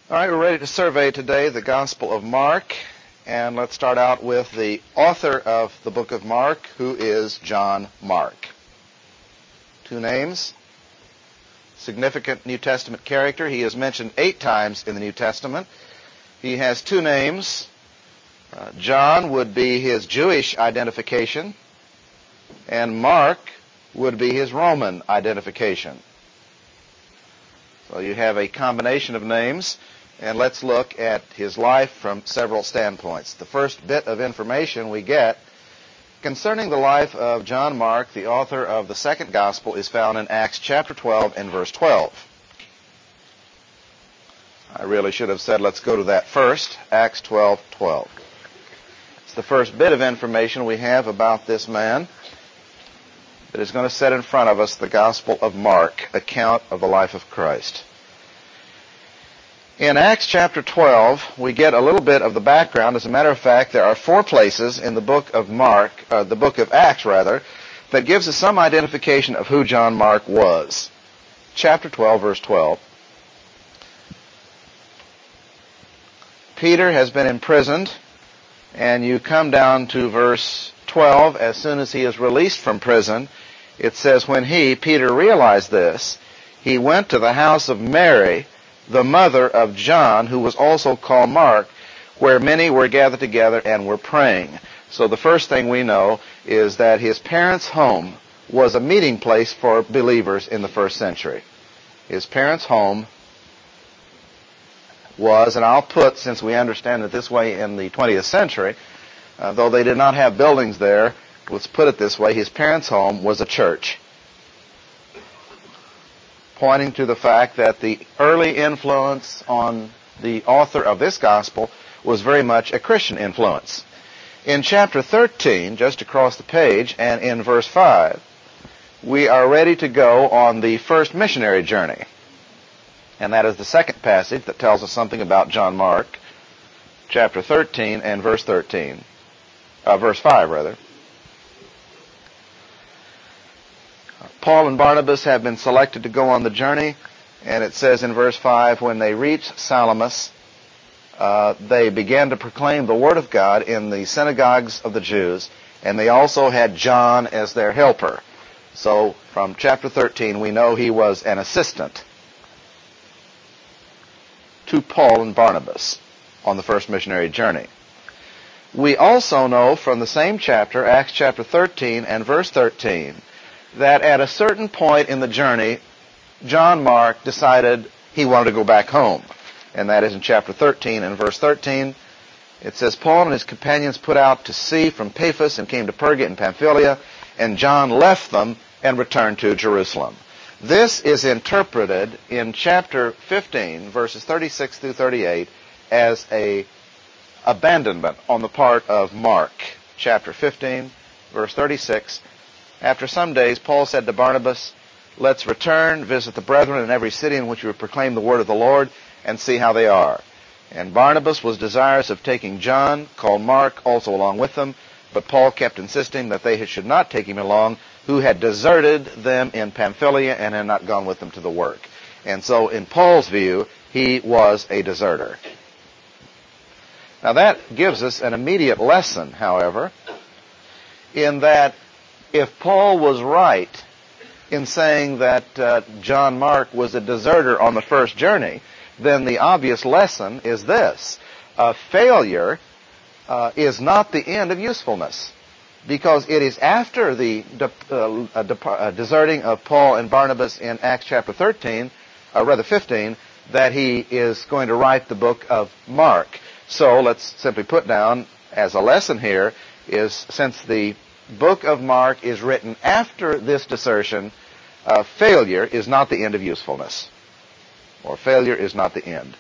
All right, we're ready to survey today the Gospel of Mark, and let's start out with the author of the book of Mark, who is John Mark. Two names, significant New Testament character. He is mentioned 8 times in the New Testament. He has 2 names. John would be his Jewish identification, and Mark would be his Roman identification. So you have a combination of names, and let's look at his life from several standpoints. The first bit of information we get concerning the life of John Mark, the author of the second gospel, is found in Acts chapter 12 and verse 12. I really should have said let's go to that first, Acts 12:12. It's the first bit of information we have about this man that is going to set in front of us the Gospel of Mark, account of the life of Christ. In Acts chapter 12, we get a little bit of the background. As a matter of fact, there are 4 places in the book of Acts, that gives us some identification of who John Mark was. Chapter 12, verse 12. Peter has been imprisoned, and you come down to verse 12. As soon as he is released from prison, it says, when he, Peter, realized this, he went to the house of Mary, the mother of John, who was also called Mark, where many were gathered together and were praying. So the first thing we know is that his parents' home was a meeting place for believers in the first century. His parents' home was, and I'll put, since we understand it this way in the 20th century, though they did not have buildings there, let's put it this way, his parents' home was a church, pointing to the fact that the early influence on the author of this gospel was very much a Christian influence. In chapter 13, just across the page, and in verse 5, we are ready to go on the first missionary journey. And that is the second passage that tells us something about John Mark, chapter 13 and verse 13. Verse 5, rather. Paul and Barnabas have been selected to go on the journey, and it says in verse 5, when they reached Salamis, they began to proclaim the word of God in the synagogues of the Jews, and they also had John as their helper. So from chapter 13, we know he was an assistant to Paul and Barnabas on the first missionary journey. We also know from the same chapter, Acts chapter 13 and verse 13, that at a certain point in the journey, John Mark decided he wanted to go back home. And that is in chapter 13 and verse 13. It says, Paul and his companions put out to sea from Paphos and came to Perga in Pamphylia, and John left them and returned to Jerusalem. This is interpreted in chapter 15, verses 36 through 38, as a abandonment on the part of Mark. Chapter 15, verse 36, after some days, Paul said to Barnabas, let's return, visit the brethren in every city in which we proclaim the word of the Lord, and see how they are. And Barnabas was desirous of taking John, called Mark, also along with them, but Paul kept insisting that they should not take him along, who had deserted them in Pamphylia and had not gone with them to the work. And so in Paul's view, he was a deserter. Now that gives us an immediate lesson, however, in that if Paul was right in saying that John Mark was a deserter on the first journey, then the obvious lesson is this. Failure is not the end of usefulness, because it is after the deserting of Paul and Barnabas in Acts chapter 15, that he is going to write the book of Mark. So let's simply put down as a lesson here is, since the book of Mark is written after this desertion, failure is not the end of usefulness, or failure is not the end.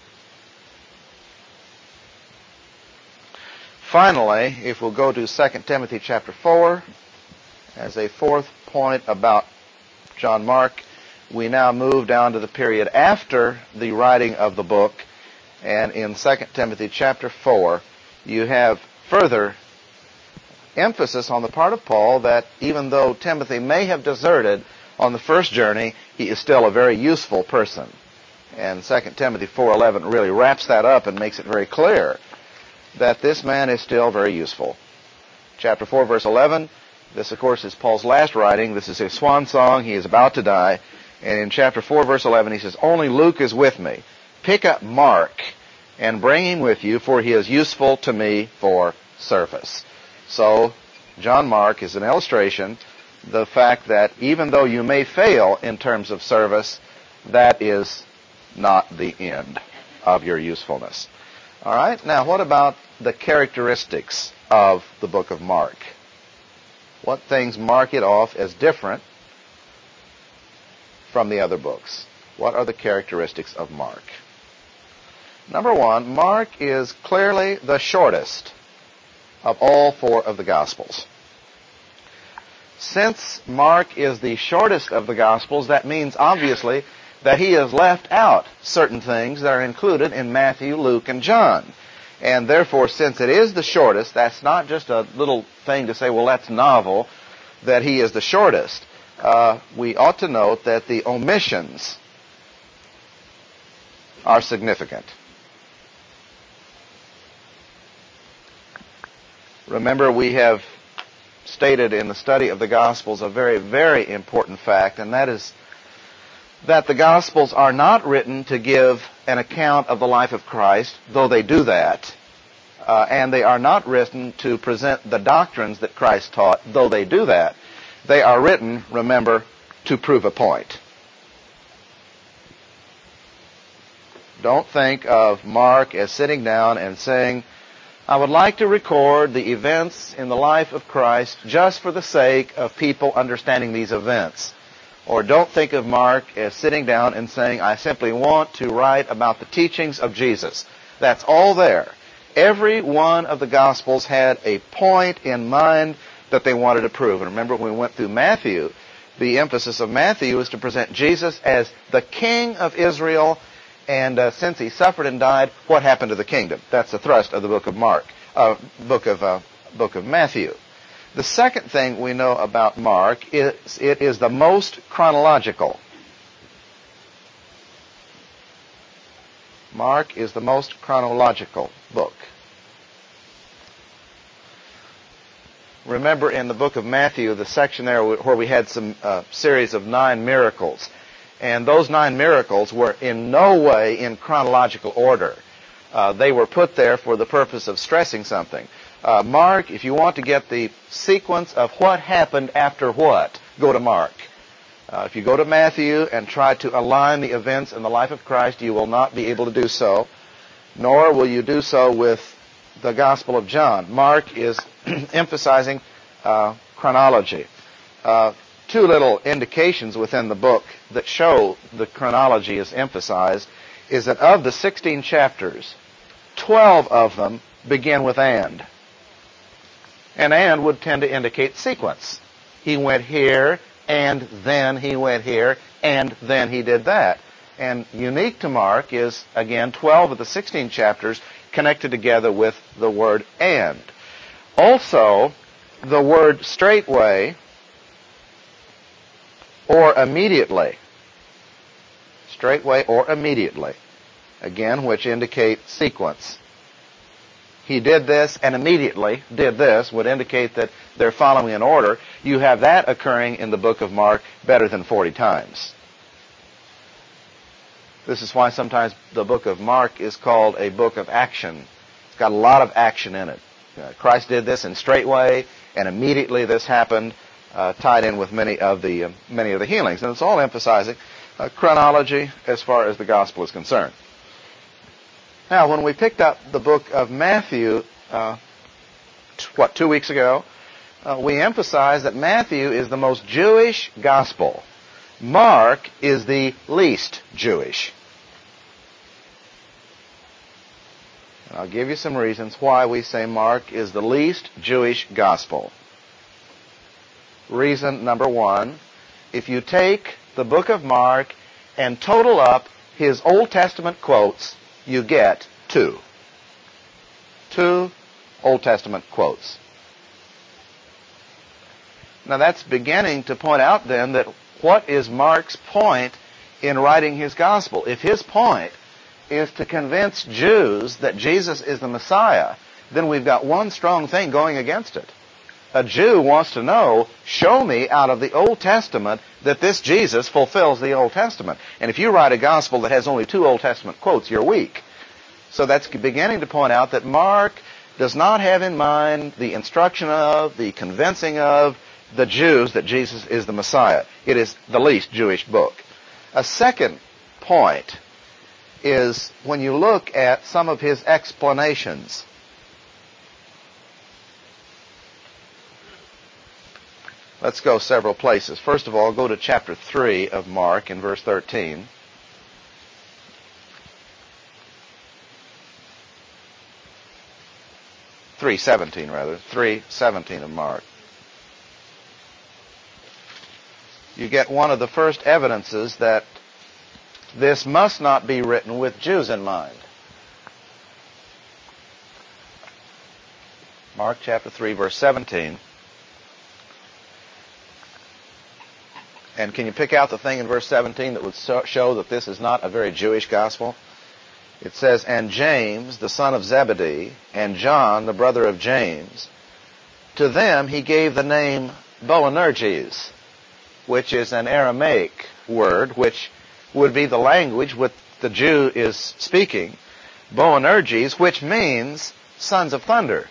Finally, if we'll go to 2 Timothy chapter 4, as a fourth point about John Mark, we now move down to the period after the writing of the book, and in 2 Timothy chapter 4, you have further emphasis on the part of Paul that even though Timothy may have deserted on the first journey, he is still a very useful person. And 2 Timothy 4:11 really wraps that up and makes it very clear that this man is still very useful. Chapter 4, verse 11, this, of course, is Paul's last writing. This is his swan song. He is about to die. And in chapter 4, verse 11, he says, "Only Luke is with me. Pick up Mark and bring him with you, for he is useful to me for service." So, John Mark is an illustration, the fact that even though you may fail in terms of service, that is not the end of your usefulness. All right, now what about the characteristics of the book of Mark? What things mark it off as different from the other books? What are the characteristics of Mark? Number one, Mark is clearly the shortest of all four of the Gospels. Since Mark is the shortest of the Gospels, that means obviously that he has left out certain things that are included in Matthew, Luke, and John. And therefore, since it is the shortest, that's not just a little thing to say, well, that's novel, that he is the shortest. We ought to note that the omissions are significant. Remember, we have stated in the study of the Gospels a very, very important fact, and that is that the Gospels are not written to give an account of the life of Christ, though they do that, and they are not written to present the doctrines that Christ taught, though they do that. They are written, remember, to prove a point. Don't think of Mark as sitting down and saying, "I would like to record the events in the life of Christ just for the sake of people understanding these events." Or don't think of Mark as sitting down and saying, "I simply want to write about the teachings of Jesus." That's all there. Every one of the Gospels had a point in mind that they wanted to prove. And remember, when we went through Matthew, the emphasis of Matthew is to present Jesus as the King of Israel, and since he suffered and died, what happened to the kingdom? That's the thrust of the book of book of Matthew. The second thing we know about Mark is it is the most chronological. Mark is the most chronological book. Remember in the book of Matthew, the section there where we had some series of 9 miracles. And those 9 miracles were in no way in chronological order. They were put there for the purpose of stressing something. Mark, if you want to get the sequence of what happened after what, go to Mark. If you go to Matthew and try to align the events in the life of Christ, you will not be able to do so, nor will you do so with the Gospel of John. Mark is emphasizing chronology. 2 little indications within the book that show the chronology is emphasized is that of the 16 chapters, 12 of them begin with "and." And would tend to indicate sequence. He went here, and then he went here, and then he did that. And unique to Mark is, again, 12 of the 16 chapters connected together with the word "and." Also, the word "straightway" or "immediately." Straightway or immediately. Again, which indicate sequence. He did this and immediately did this would indicate that they're following an order. You have that occurring in the book of Mark better than 40 times. This is why sometimes the book of Mark is called a book of action. It's got a lot of action in it. Christ did this in straightway, and immediately this happened, tied in with many of the healings. And it's all emphasizing chronology as far as the gospel is concerned. Now, when we picked up the book of Matthew, 2 weeks ago, we emphasized that Matthew is the most Jewish gospel. Mark is the least Jewish. And I'll give you some reasons why we say Mark is the least Jewish gospel. Reason number 1, if you take the book of Mark and total up his Old Testament quotes, you get 2. 2 Old Testament quotes. Now that's beginning to point out then that what is Mark's point in writing his gospel. If his point is to convince Jews that Jesus is the Messiah, then we've got one strong thing going against it. A Jew wants to know, show me out of the Old Testament that this Jesus fulfills the Old Testament. And if you write a gospel that has only 2 Old Testament quotes, you're weak. So that's beginning to point out that Mark does not have in mind the instruction of, the convincing of the Jews that Jesus is the Messiah. It is the least Jewish book. A second point is when you look at some of his explanations. Let's go several places. First of all, go to chapter 3 of Mark in verse 13. Three 17 of Mark. You get one of the first evidences that this must not be written with Jews in mind. Mark chapter 3, verse 17. And can you pick out the thing in verse 17 that would show that this is not a very Jewish gospel? It says, and James, the son of Zebedee, and John, the brother of James, to them he gave the name Boanerges, which is an Aramaic word, which would be the language which the Jew is speaking. Boanerges, which means sons of thunder.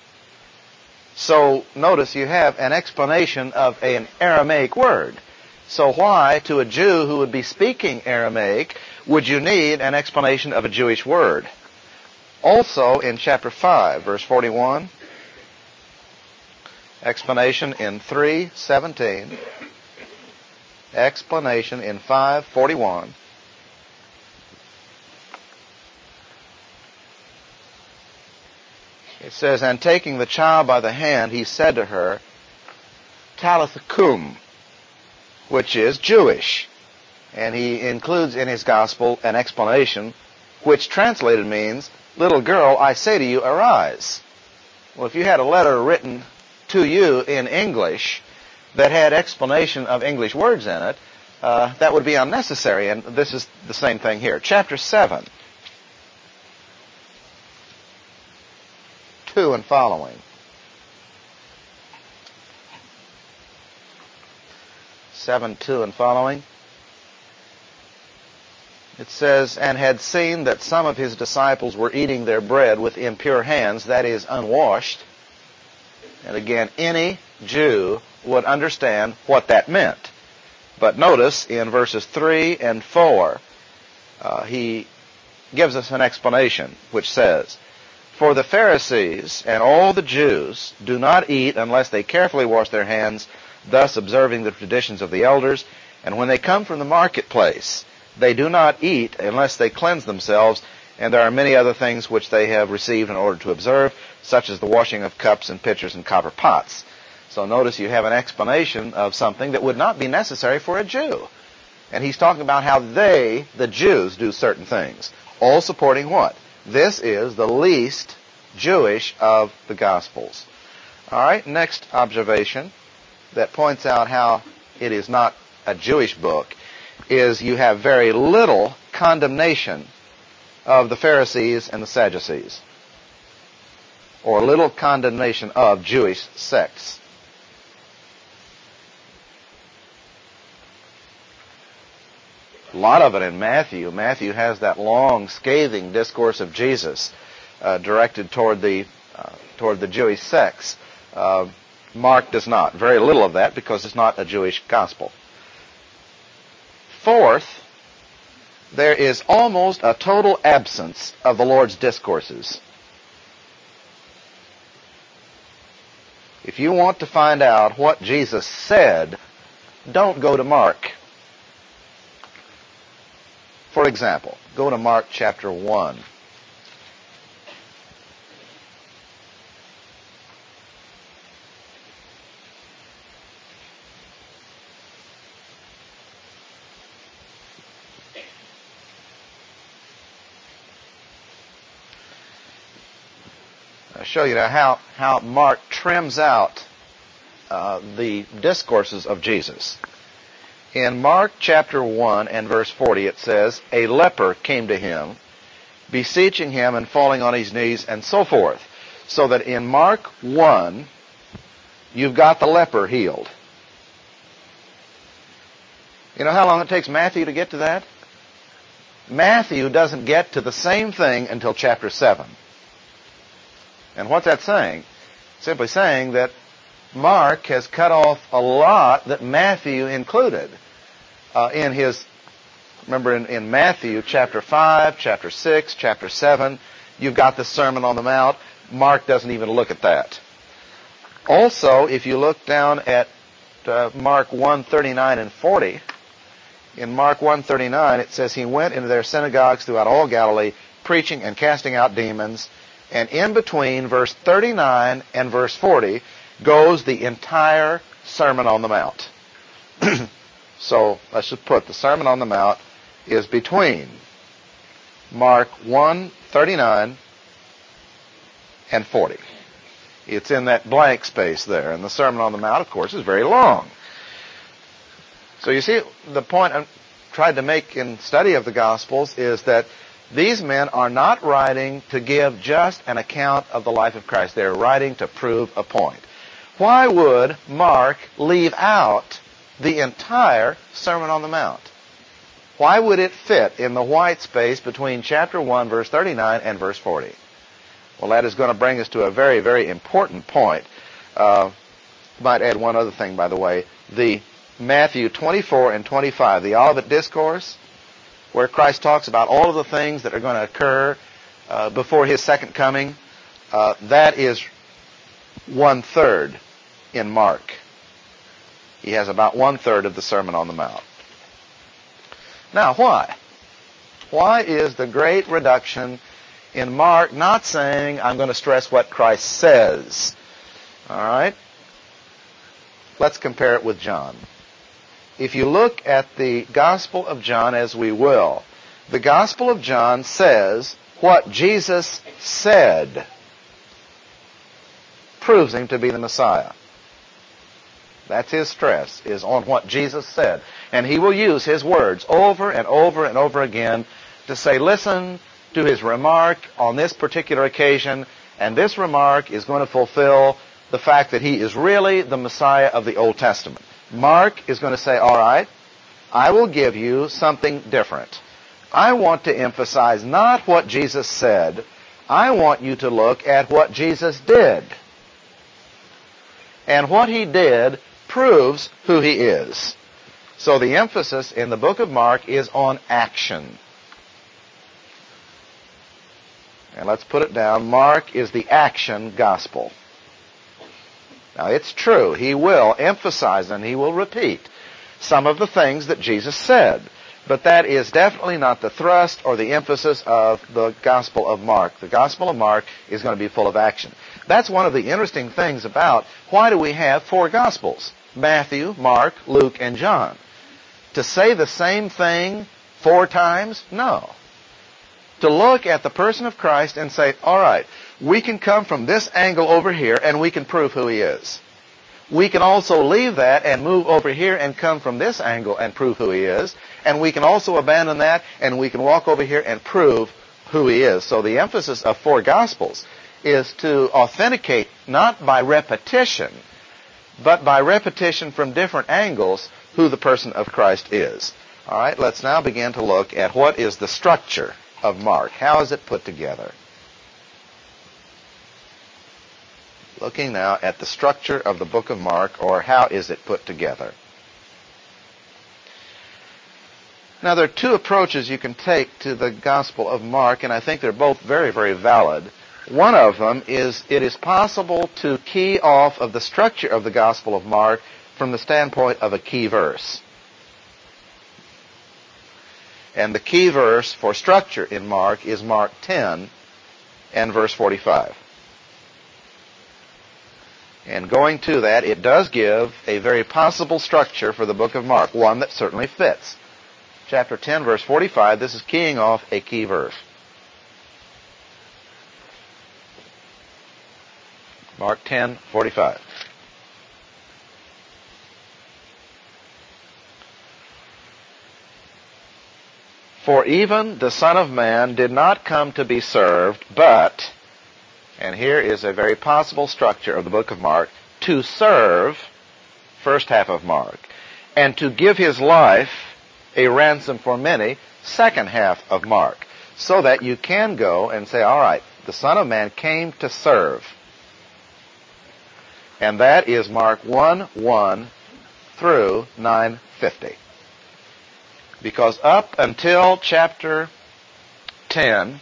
So notice you have an explanation of an Aramaic word. So why, to a Jew who would be speaking Aramaic, would you need an explanation of a Jewish word? Also in chapter 5, verse 41, explanation in 3:17, explanation in 5:41. It says, and taking the child by the hand, he said to her, Talitha cum, which is Jewish. And he includes in his gospel an explanation which translated means, little girl, I say to you, arise. Well, if you had a letter written to you in English that had explanation of English words in it, that would be unnecessary. And this is the same thing here. Chapter 7, 2 and following. 7:2 and following. It says, and had seen that some of his disciples were eating their bread with impure hands, that is, unwashed. And again, any Jew would understand what that meant. But notice in verses 3 and 4, he gives us an explanation which says, for the Pharisees and all the Jews do not eat unless they carefully wash their hands, thus observing the traditions of the elders. And when they come from the marketplace, they do not eat unless they cleanse themselves, and there are many other things which they have received in order to observe, such as the washing of cups and pitchers and copper pots. So notice you have an explanation of something that would not be necessary for a Jew. And he's talking about how they, the Jews, do certain things. All supporting what? This is the least Jewish of the Gospels. All right, next observation that points out how it is not a Jewish book is you have very little condemnation of the Pharisees and the Sadducees, or little condemnation of Jewish sects. A lot of it in Matthew. Matthew has that long, scathing discourse of Jesus directed toward the Jewish sects. Mark does not. Very little of that because it's not a Jewish gospel. Fourth, there is almost a total absence of the Lord's discourses. If you want to find out what Jesus said, don't go to Mark. For example, go to Mark chapter 1. I'll show you now how Mark trims out the discourses of Jesus. In Mark chapter 1 and verse 40 it says, a leper came to him, beseeching him and falling on his knees and so forth. So that in Mark 1, you've got the leper healed. You know how long it takes Matthew to get to that? Matthew doesn't get to the same thing until chapter 7. And what's that saying? Simply saying that Mark has cut off a lot that Matthew included in his, remember in Matthew chapter 5, chapter 6, chapter 7, you've got the Sermon on the Mount. Mark doesn't even look at that. Also, if you look down at Mark 1:39 and 40, in Mark 1:39 it says, he went into their synagogues throughout all Galilee, preaching and casting out demons. And in between verse 39 and verse 40 goes the entire Sermon on the Mount. So let's just put the Sermon on the Mount is between Mark 1:39 and 40. It's in that blank space there. And the Sermon on the Mount, of course, is very long. So you see, the point I tried to make in study of the Gospels is that these men are not writing to give just an account of the life of Christ. They're writing to prove a point. Why would Mark leave out the entire Sermon on the Mount? Why would it fit in the white space between chapter 1, verse 39 and verse 40? Well, that is going to bring us to a very, very important point. Might add one other thing, by the way. The Matthew 24 and 25, the Olivet Discourse, where Christ talks about all of the things that are going to occur before his second coming, that is 1/3 in Mark. He has about 1/3 of the Sermon on the Mount. Now, why? Why is the great reduction in Mark not saying, I'm going to stress what Christ says? All right? Let's compare it with John. If you look at the Gospel of John, as we will, the Gospel of John says what Jesus said proves him to be the Messiah. That's his stress, is on what Jesus said. And he will use his words over and over and over again to say, listen to his remark on this particular occasion, and this remark is going to fulfill the fact that he is really the Messiah of the Old Testament. Mark is going to say, all right, I will give you something different. I want to emphasize not what Jesus said. I want you to look at what Jesus did. And what he did proves who he is. So the emphasis in the book of Mark is on action. And let's put it down. Mark is the action gospel. Now, it's true. He will emphasize and he will repeat some of the things that Jesus said. But that is definitely not the thrust or the emphasis of the Gospel of Mark. The Gospel of Mark is going to be full of action. That's one of the interesting things about why do we have 4 Gospels? Matthew, Mark, Luke, and John. To say the same thing 4 times? No. To look at the person of Christ and say, all right, we can come from this angle over here and we can prove who he is. We can also leave that and move over here and come from this angle and prove who he is. And we can also abandon that and we can walk over here and prove who he is. So the emphasis of 4 Gospels is to authenticate not by repetition, but by repetition from different angles who the person of Christ is. All right, let's now begin to look at what is the structure of Mark. How is it put together? Looking now at the structure of the book of Mark, or how is it put together? Now, there are 2 approaches you can take to the Gospel of Mark, and I think they're both very, very valid. One of them is it is possible to key off of the structure of the Gospel of Mark from the standpoint of a key verse. And the key verse for structure in Mark is Mark 10 and verse 45. And going to that, it does give a very possible structure for the book of Mark, one that certainly fits. Chapter 10, verse 45, this is keying off a key verse. Mark 10:45. For even the Son of Man did not come to be served, but, and here is a very possible structure of the book of Mark, to serve, first half of Mark, and to give his life a ransom for many, second half of Mark, so that you can go and say, all right, the Son of Man came to serve. And that is Mark 1:1 through 9:50. Because up until chapter 10,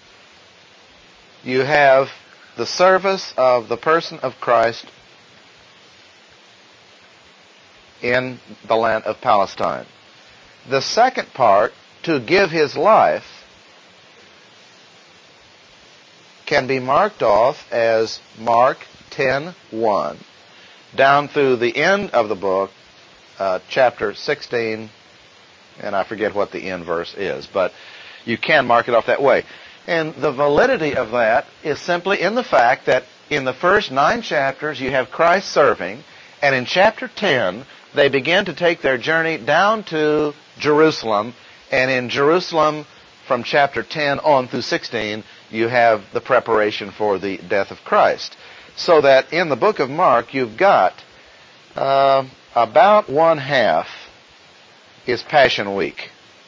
you have the service of the person of Christ in the land of Palestine. The second part, to give his life, can be marked off as Mark 10:1 down through the end of the book, chapter 16, and I forget what the end verse is, but you can mark it off that way. And the validity of that is simply in the fact that in the first 9 chapters you have Christ serving, and in chapter 10 they begin to take their journey down to Jerusalem, and in Jerusalem from chapter 10 on through 16 you have the preparation for the death of Christ. So that in the book of Mark you've got about 1/2 is Passion Week.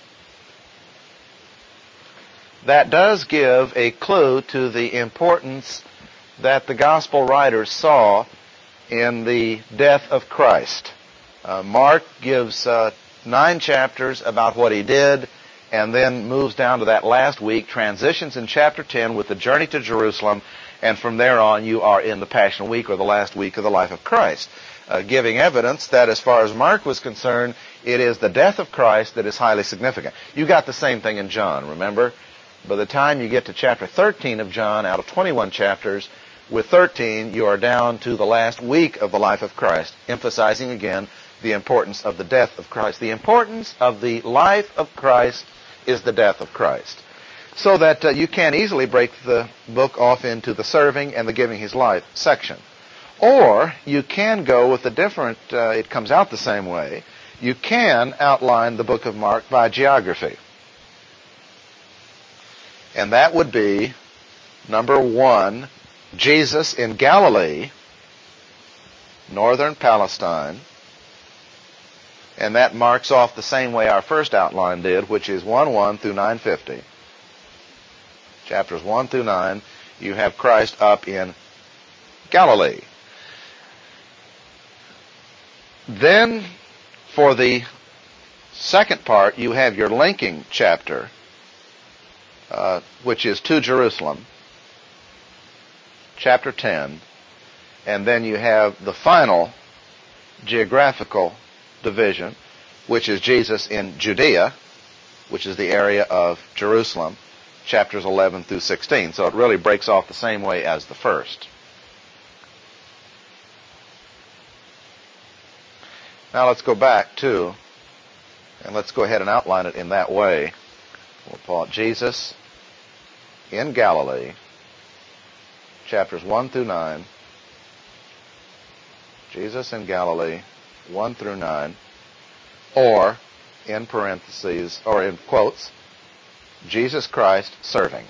That does give a clue to the importance that the gospel writers saw in the death of Christ. Mark gives 9 chapters about what he did, and then moves down to that last week, transitions in chapter 10 with the journey to Jerusalem, and from there on you are in the Passion Week, or the last week of the life of Christ, giving evidence that as far as Mark was concerned, it is the death of Christ that is highly significant. You got the same thing in John, remember? By the time you get to chapter 13 of John, out of 21 chapters, with 13 you are down to the last week of the life of Christ, emphasizing again the importance of the death of Christ. The importance of the life of Christ is the death of Christ. So that you can easily break the book off into the serving and the giving his life section. Or you can go with a different, it comes out the same way, you can outline the book of Mark by geography. And that would be, number 1, Jesus in Galilee, northern Palestine, and that marks off the same way our first outline did, which is 1:1 through 9:50. Chapters 1 through 9, you have Christ up in Galilee. Then, for the second part, you have your linking chapter, which is to Jerusalem, chapter 10, and then you have the final geographical division, which is Jesus in Judea, which is the area of Jerusalem, chapters 11 through 16. So it really breaks off the same way as the first. Now let's go back to, and let's go ahead and outline it in that way. We'll call it Jesus in Galilee, chapters 1 through 9. Jesus in Galilee, 1 through 9. Or, in parentheses, or in quotes, Jesus Christ serving.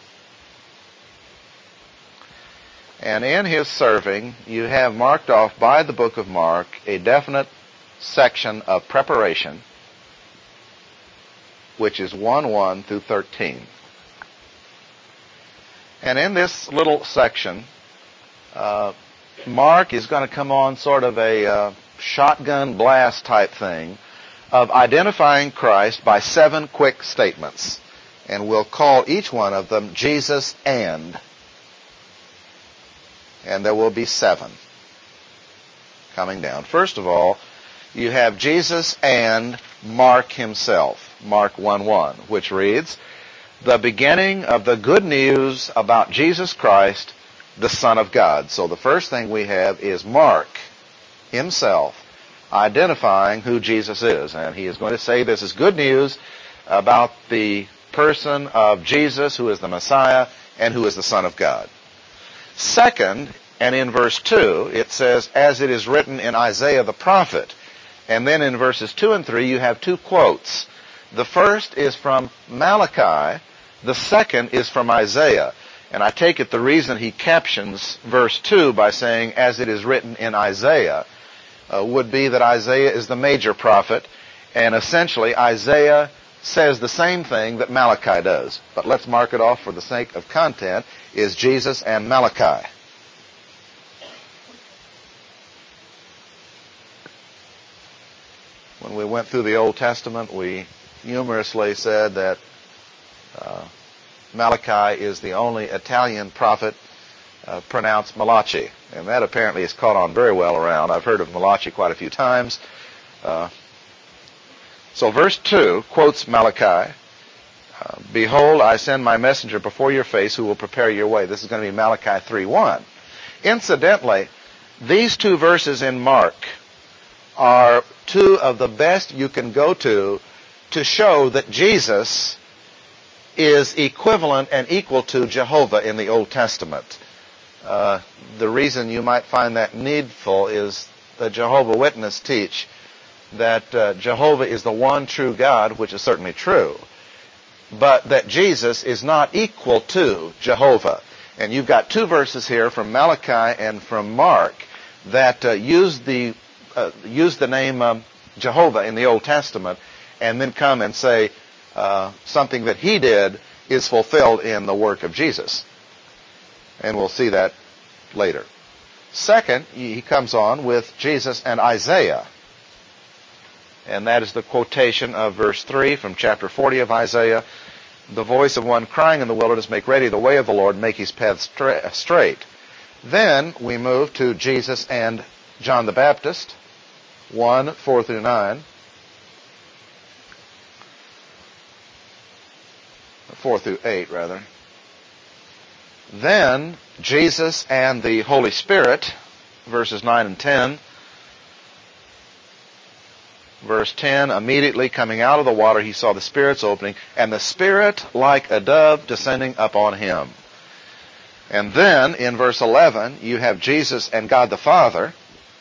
And in his serving, you have marked off by the book of Mark a definite section of preparation, which is 1:1 through 13. And in this little section, Mark is going to come on sort of a shotgun blast type thing of identifying Christ by 7 quick statements. And we'll call each one of them Jesus and there will be 7 coming down. First of all, you have Jesus and Mark himself, Mark 1:1, which reads, the beginning of the good news about Jesus Christ, the Son of God. So the first thing we have is Mark himself identifying who Jesus is. And he is going to say this is good news about the person of Jesus, who is the Messiah and who is the Son of God. Second, and in verse 2, it says, as it is written in Isaiah the prophet. And then in verses 2 and 3, you have 2 quotes. The first is from Malachi. The second is from Isaiah. And I take it the reason he captions verse 2 by saying, as it is written in Isaiah, would be that Isaiah is the major prophet, and essentially Isaiah says the same thing that Malachi does. But let's mark it off for the sake of content, is Jesus and Malachi. When we went through the Old Testament, we humorously said that Malachi is the only Italian prophet pronounced Malachi. And that apparently has caught on very well around. I've heard of Malachi quite a few times. So verse 2 quotes Malachi. Behold, I send my messenger before your face who will prepare your way. This is going to be Malachi 3:1. Incidentally, these two verses in Mark are two of the best you can go to show that Jesus is equivalent and equal to Jehovah in the Old Testament. The reason you might find that needful is the Jehovah Witnesses teach that Jehovah is the one true God, which is certainly true, but that Jesus is not equal to Jehovah. And you've got two verses here from Malachi and from Mark that use the name Jehovah in the Old Testament and then come and say something that he did is fulfilled in the work of Jesus. And we'll see that later. Second, he comes on with Jesus and Isaiah. And that is the quotation of verse 3 from chapter 40 of Isaiah. The voice of one crying in the wilderness, make ready the way of the Lord, make his path straight. Then we move to Jesus and John the Baptist, 1:4 through 9. 4 through 8, rather. Then Jesus and the Holy Spirit, verses 9 and 10. Verse 10, immediately coming out of the water, he saw the Spirit's opening, and the Spirit like a dove descending upon him. And then, in verse 11, you have Jesus and God the Father.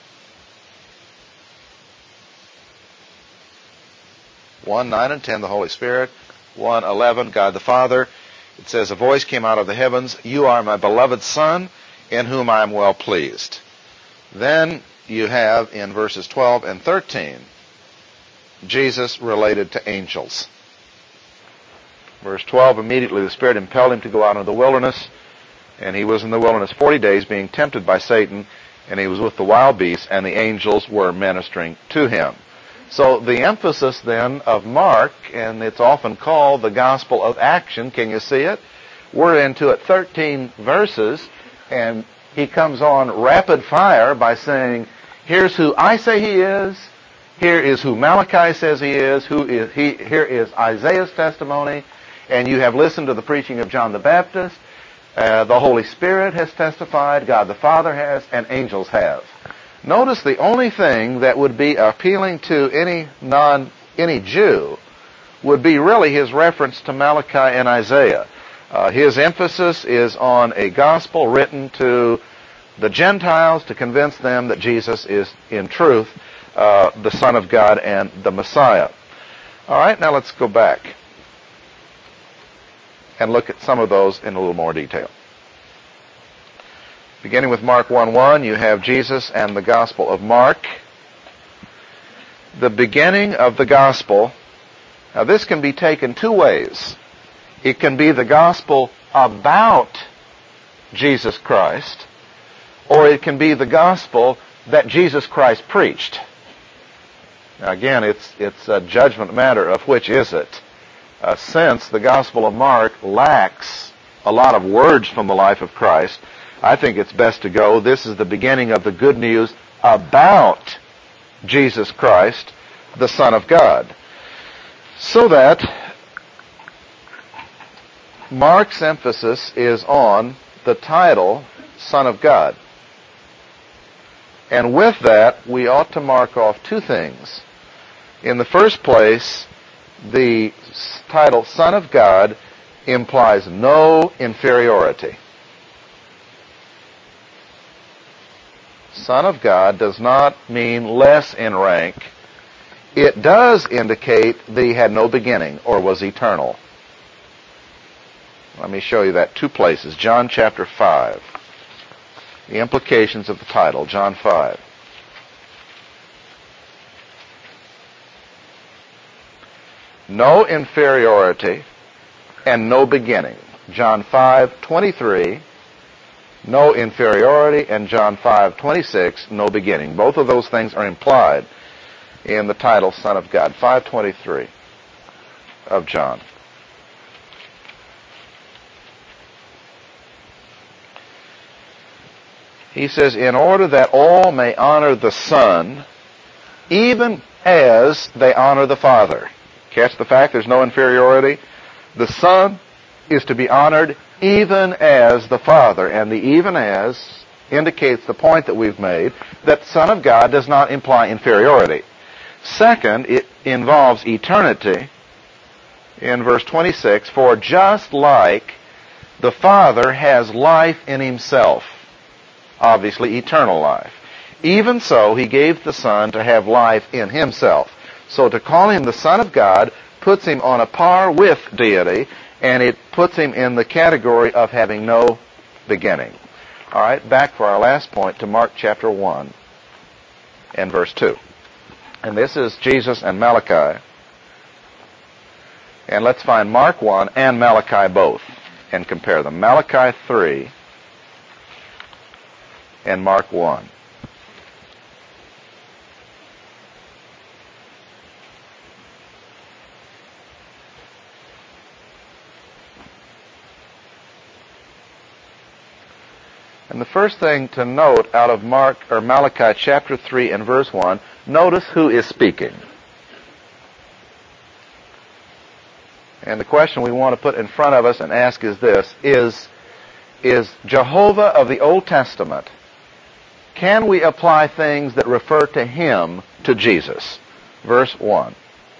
One, 9 and 10, the Holy Spirit. 1:11, God the Father. It says, a voice came out of the heavens, you are my beloved Son, in whom I am well pleased. Then you have, in verses 12 and 13, Jesus related to angels. Verse 12, immediately the Spirit impelled him to go out into the wilderness, and he was in the wilderness 40 days being tempted by Satan, and he was with the wild beasts, and the angels were ministering to him. So the emphasis then of Mark, and it's often called the gospel of action, can you see it? We're into it 13 verses, and he comes on rapid fire by saying, here's who I say he is, here is who Malachi says he is, here is Isaiah's testimony, and you have listened to the preaching of John the Baptist, the Holy Spirit has testified, God the Father has, and angels have. Notice the only thing that would be appealing to any Jew would be really his reference to Malachi and Isaiah. His emphasis is on a gospel written to the Gentiles to convince them that Jesus is in truth the Son of God and the Messiah. All right, now let's go back and look at some of those in a little more detail. Beginning with Mark 1:1, you have Jesus and the Gospel of Mark. The beginning of the Gospel, now this can be taken two ways. It can be the Gospel about Jesus Christ, or it can be the Gospel that Jesus Christ preached. Now again, it's a judgment matter of which is it. Since the Gospel of Mark lacks a lot of words from the life of Christ, I think it's best to go, this is the beginning of the good news about Jesus Christ, the Son of God. So that Mark's emphasis is on the title, Son of God. And with that, we ought to mark off two things. In the first place, the title, Son of God, implies no inferiority. Son of God does not mean less in rank. it does indicate that he had no beginning or was eternal. Let me show you that 2 places. John chapter 5. The implications of the title, John 5. No inferiority and no beginning. John 5:23, no inferiority, and John 5:26, no beginning. Both of those things are implied in the title Son of God. 5:23 of John. He says, in order that all may honor the Son, even as they honor the Father. Catch the fact, there's no inferiority. The Son is to be honored even as the Father. And the even as indicates the point that we've made, that Son of God does not imply inferiority. Second, it involves eternity. In verse 26, for just like the Father has life in himself, obviously eternal life, even so he gave the Son to have life in himself. So to call him the Son of God puts him on a par with deity, and it puts him in the category of having no beginning. All right, back for our last point to Mark chapter 1 and verse 2. And this is Jesus and Malachi. And let's find Mark 1 and Malachi both and compare them. Malachi 3 and Mark 1. And the first thing to note out of Malachi chapter 3 and verse 1, notice who is speaking. And the question we want to put in front of us and ask is this, is Jehovah of the Old Testament, can we apply things that refer to him to Jesus? Verse 1.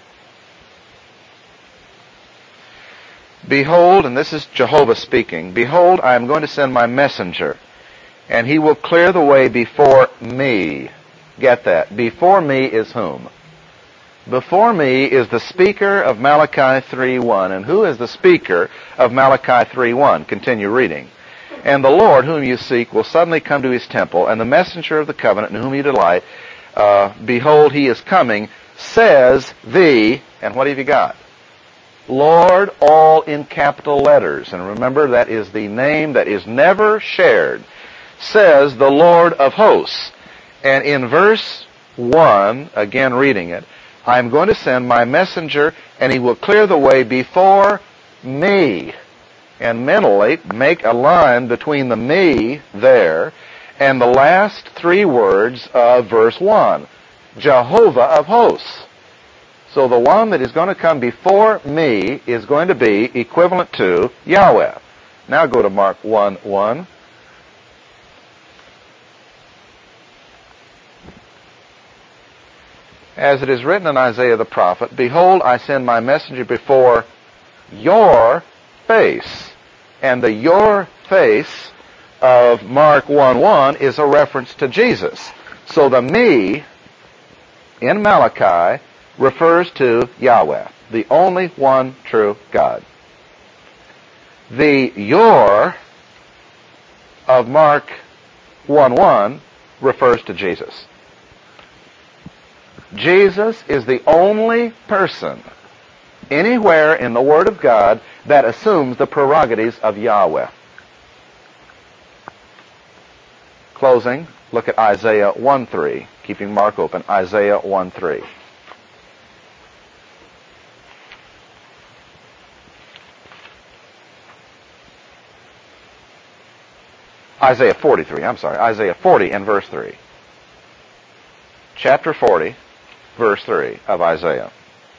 Behold, and this is Jehovah speaking, behold, I am going to send my messenger, and he will clear the way before me. Get that. Before me is whom? Before me is the speaker of Malachi 3:1. And who is the speaker of Malachi 3:1? Continue reading. And the Lord whom you seek will suddenly come to his temple, and the messenger of the covenant in whom you delight, behold, he is coming, says the, and what have you got? Lord, all in capital letters. And remember, that is the name that is never shared. Says the Lord of hosts. And in verse 1, again reading it, I am going to send my messenger, and he will clear the way before me. And mentally make a line between the me there and the last 3 words of verse 1. Jehovah of hosts. So the one that is going to come before me is going to be equivalent to Yahweh. Now go to Mark 1:1. As it is written in Isaiah the prophet, behold, I send my messenger before your face. And the your face of Mark 1:1 is a reference to Jesus. So the me in Malachi refers to Yahweh, the only one true God. The your of Mark 1:1 refers to Jesus. Jesus is the only person anywhere in the Word of God that assumes the prerogatives of Yahweh. Closing, look at Isaiah 1:3, keeping Mark open, Isaiah 1:3. Isaiah 40 and verse 3. Chapter 40, verse 3 of Isaiah.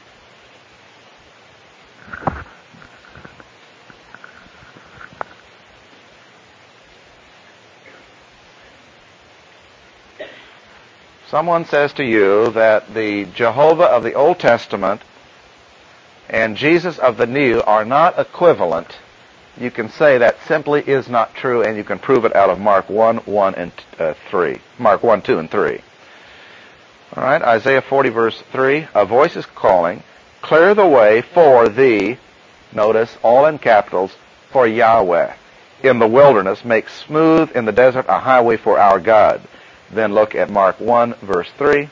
Someone says to you that the Jehovah of the Old Testament and Jesus of the New are not equivalent. You can say that simply is not true, and you can prove it out of Mark 1:1 and 3. Mark 1:2 and 3. All right, Isaiah 40, verse 3. A voice is calling, clear the way for the, notice, all in capitals, for Yahweh. In the wilderness, make smooth in the desert a highway for our God. Then look at Mark 1, verse 3.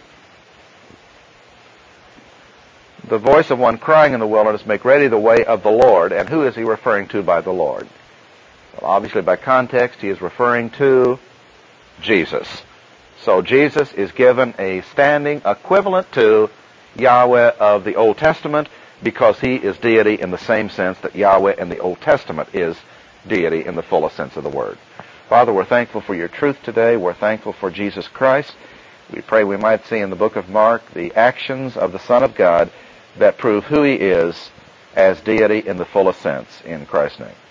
The voice of one crying in the wilderness, make ready the way of the Lord. And who is he referring to by the Lord? Well, obviously by context, he is referring to Jesus. So Jesus is given a standing equivalent to Yahweh of the Old Testament because he is deity in the same sense that Yahweh in the Old Testament is deity in the fullest sense of the word. Father, we're thankful for your truth today. We're thankful for Jesus Christ. We pray we might see in the book of Mark the actions of the Son of God that prove who he is as deity in the fullest sense. In Christ's name.